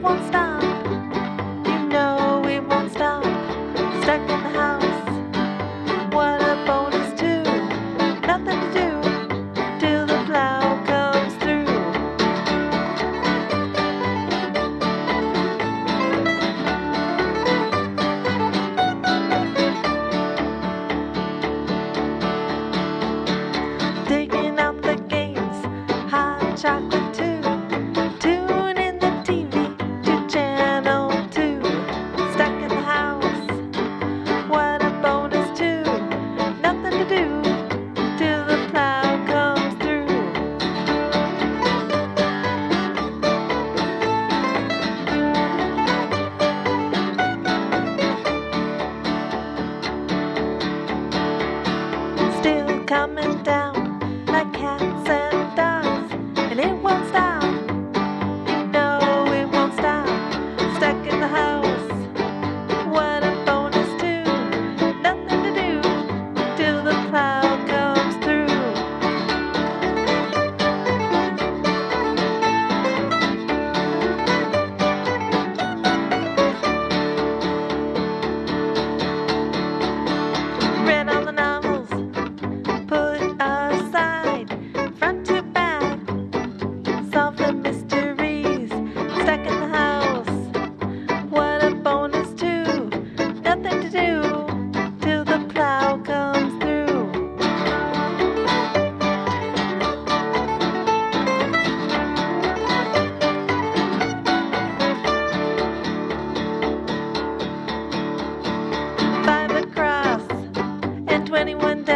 won't stop. You know it won't stop. Stuck in the house. What a bonus too. Nothing to do till the plow comes through. Digging out the games, hot chocolate too. Tune in the TV to channel 2. Stuck in the house, what a bonus too. Nothing to do till the plow comes through. Still coming down like cats and dogs, and it won't stop. You know it won't stop. Stuck in the house, what a bonus too. Nothing to do till the plow comes through. Read all the novels, put aside, front to back, solve the mysteries. Stuck in the house, what a bonus too. Nothing to do till the plow comes through. Five across and 21